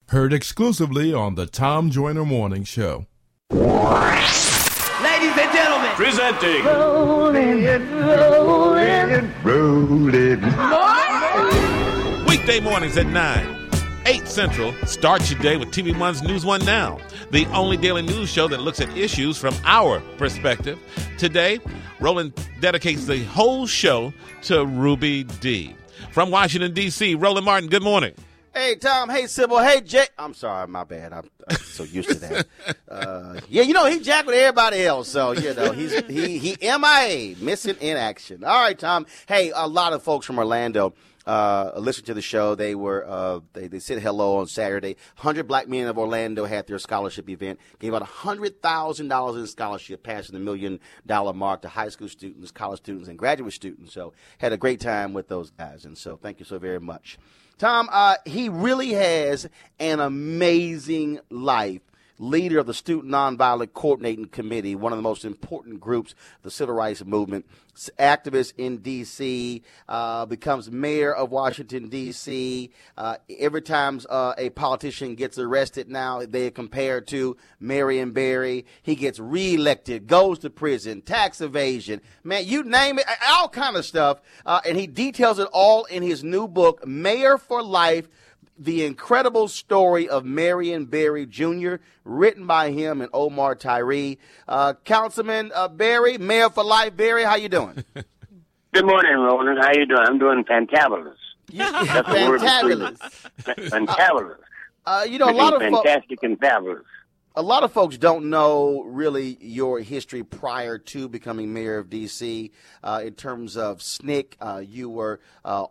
Heard exclusively on the Tom Joyner Morning Show. Ladies and gentlemen, presenting Rolling. Weekday mornings at 9, 8 Central. Start your day with TV1's News One Now, the only daily news show that looks at issues from our perspective. Today, Roland dedicates the whole show to Ruby Dee. From Washington, D.C., Roland Martin, good morning. Hey, Tom. Hey, Sybil. Hey, Jay. I'm sorry. My bad. I'm so used to that. Yeah, he jacked with everybody else. So, he MIA, missing in action. All right, Tom. Hey, a lot of folks from Orlando listened to the show. They were they said hello on Saturday. 100 Black Men of Orlando had their scholarship event. Gave out $100,000 in scholarship, passing the $1 million mark to high school students, college students, and graduate students. So, had a great time with those guys. And so, thank you so very much. Tom, he really has an amazing life. Leader of the Student Nonviolent Coordinating Committee, one of the most important groups, the civil rights movement, activist in D.C., becomes mayor of Washington, D.C. Every time a politician gets arrested now, they are compared to Marion Barry. He gets reelected, goes to prison, tax evasion. Man, you name it, all kind of stuff. And he details it all in his new book, Mayor for Life, The Incredible Story of Marion Barry Jr., written by him and Omar Tyree. Councilman Barry, Mayor for Life. Barry, how you doing? Good morning, Roland. How you doing? I'm doing fantabulous. Fantabulous. Fantabulous. A lot of fantastic and fabulous. A lot of folks don't know really your history prior to becoming mayor of D.C. In terms of SNCC. You were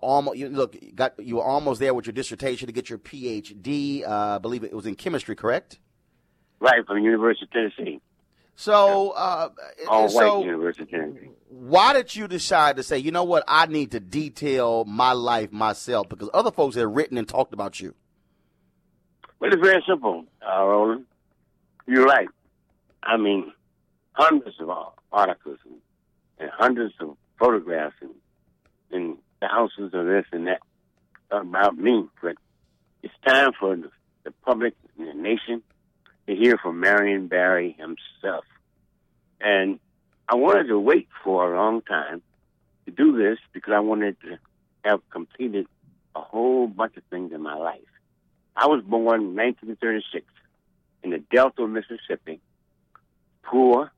you were almost there with your dissertation to get your Ph.D. I believe it was in chemistry, correct? Right, from the University of Tennessee. So, all-white University of Tennessee. Why did you decide to say, you know what, I need to detail my life myself, because other folks have written and talked about you? Well, it's very simple, Roland. You're right. I mean, hundreds of articles and hundreds of photographs and thousands of this and that about me. But it's time for the public and the nation to hear from Marion Barry himself. And I wanted to wait for a long time to do this because I wanted to have completed a whole bunch of things in my life. I was born in 1936 in the Delta of Mississippi, poor,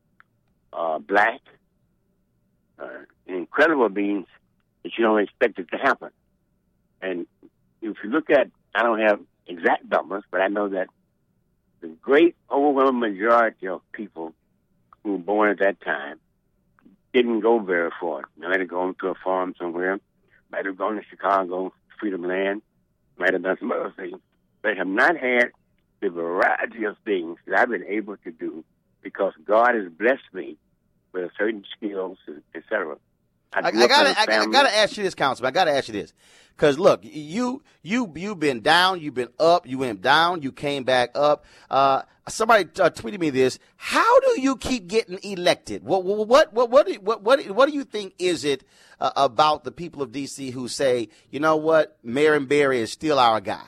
black, incredible beings that you don't expect it to happen. And if you look at, I don't have exact numbers, but I know that the great overwhelming majority of people who were born at that time didn't go very far. They might have gone to a farm somewhere, might have gone to Chicago, Freedom Land, might have done some other things, but have not had the variety of things that I've been able to do because God has blessed me with certain skills, etc. I gotta ask you this, Councilman. I gotta ask you this, because look, you've been down, you've been up, you went down, you came back up. Somebody tweeted me this. How do you keep getting elected? What do you think is it about the people of D.C. who say, you know what, Marion Barry is still our guy?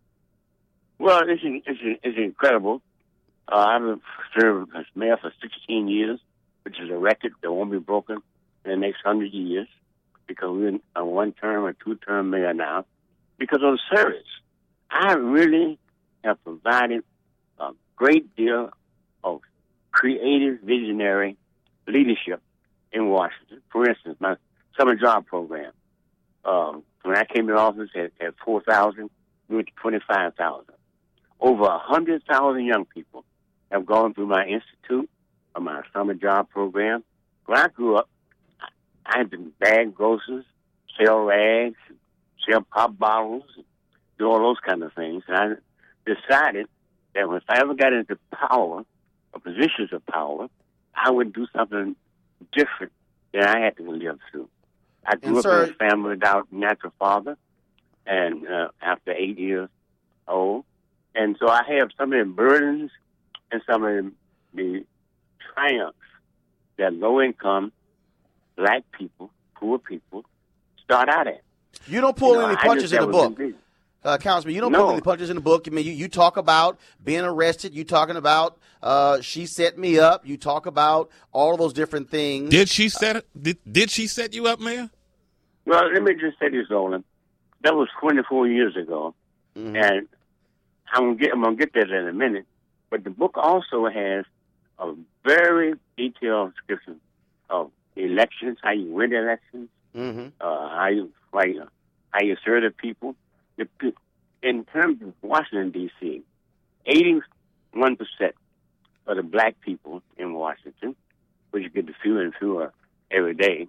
Well, it's incredible. I've served as mayor for 16 years, which is a record that won't be broken in the next 100 years, because we're in a one-term or two-term mayor now, because of the service. I really have provided a great deal of creative, visionary leadership in Washington. For instance, my summer job program. When I came to office at 4,000, we went to 25,000. Over 100,000 young people have gone through my institute or my summer job program. When I grew up, I had to bag groceries, sell rags, sell pop bottles, do all those kind of things. And I decided that if I ever got into power or positions of power, I would do something different than I had to live through. I grew up in a family without a natural father, and after 8 years old. And so I have some of the burdens and some of the triumphs that low-income black people, poor people, start out at. You don't pull any punches in the book. Councilman, you don't No. pull any punches in the book. I mean, you talk about being arrested. You talking about she set me up. You talk about all of those different things. Did she set you up, Mayor? Well, let me just say this, Olin. That was 24 years ago, and I'm gonna get that in a minute. But the book also has a very detailed description of elections, how you win elections, how you serve the people. In terms of Washington, D.C., 81% of the black people in Washington, which you get the fewer and fewer every day,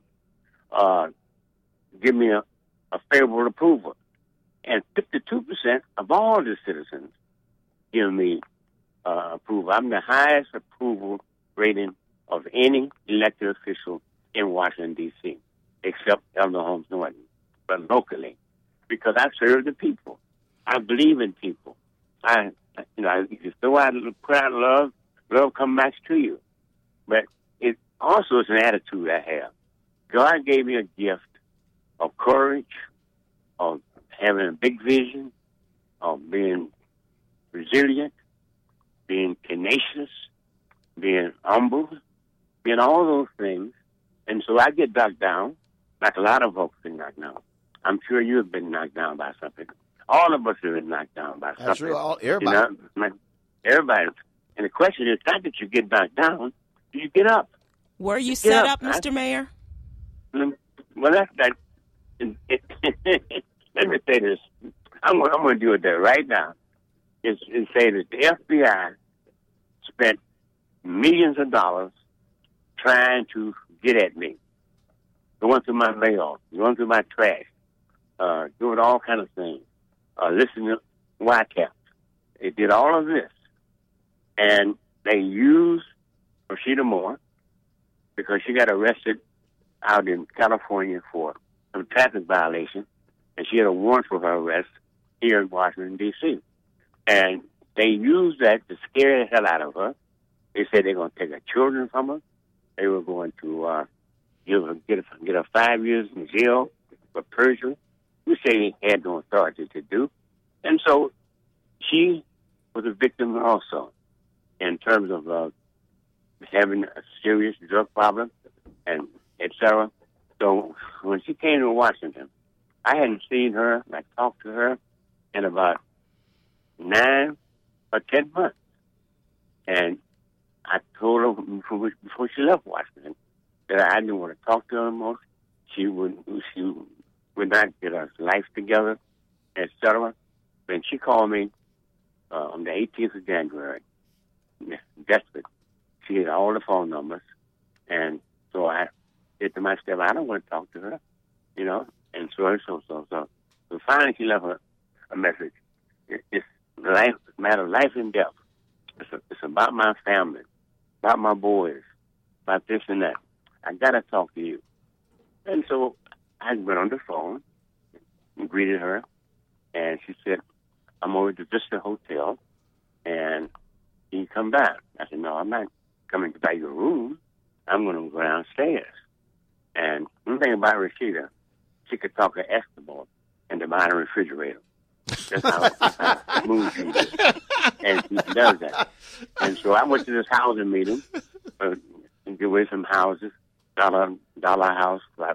give me a favorable approval. And 52% of all the citizens give me approval. I'm the highest approval rating of any elected official in Washington, D.C., except Elder Holmes Norton, but locally, because I serve the people. I believe in people. You throw out, put out love comes back to you. But it also is an attitude I have. God gave me a gift of courage, of having a big vision, of being resilient, being tenacious, being humble, being all those things. And so I get knocked down, like a lot of folks get knocked down. I'm sure you have been knocked down by something. All of us have been knocked down by something. That's true. Everybody. Everybody. And the question is not that you get knocked down, do you get up? Were you set up, Mr. Mayor? Well, that's that. Let me say this. I'm going to do it there right now. Is say that the FBI spent millions of dollars trying to get at me, going through my mail, going through my trash, doing all kind of things, listening to wiretaps. They did all of this, and they used Rashida Moore because she got arrested out in California for some traffic violation, and she had a warrant for her arrest here in Washington, D.C. And they used that to scare the hell out of her. They said they're going to take her children from her. They were going to get her 5 years in jail for perjury, which they had no authority to do. And so she was a victim also in terms of having a serious drug problem and et cetera. So when she came to Washington, I hadn't seen her, I talked to her in about 9 or 10 months. And I told her before she left Washington that I didn't want to talk to her anymore. She would not get her life together, et cetera. Then she called me on the 18th of January, desperate. She had all the phone numbers. And so I said to myself, I don't want to talk to her, And so finally she left a message. It's a matter of life and death. It's about my family, about my boys, about this and that. I got to talk to you. And so I went on the phone and greeted her, and she said, I'm over to Vista Hotel, and can you come back? I said, no, I'm not coming by your room. I'm going to go downstairs. And one thing about Rashida, she could talk to Escobar and the minor refrigerator. That's how smooth she is. And she does that. And so I went to this housing meeting and give away some houses, dollar house, about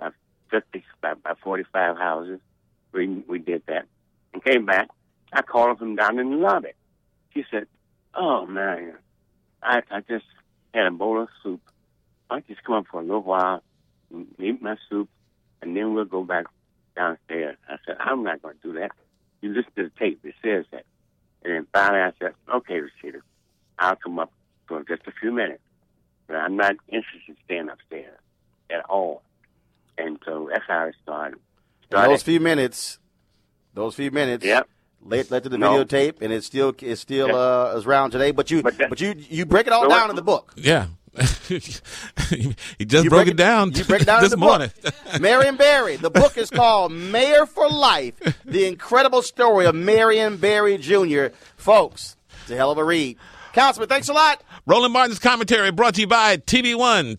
45 houses. We did that. And came back. I called her from down in the lobby. She said, oh, man, I just had a bowl of soup. I just come up for a little while, eat my soup, and then we'll go back downstairs. I said, I'm not going to do that. You listen to the tape. It says that. And then finally I said, okay, Rashida, I'll come up for just a few minutes. But I'm not interested in staying upstairs at all. And so that's how it started. Those few minutes. Yep. Led to the videotape, and it's still is around today. But you break it all down in the book. Yeah. He just broke it down. You break it down this in the morning. book. Marion Barry. The book is called Mayor for Life: The Incredible Story of Marion Barry Jr. Folks, it's a hell of a read. Councilman, thanks a lot. Roland Martin's commentary brought to you by TV One.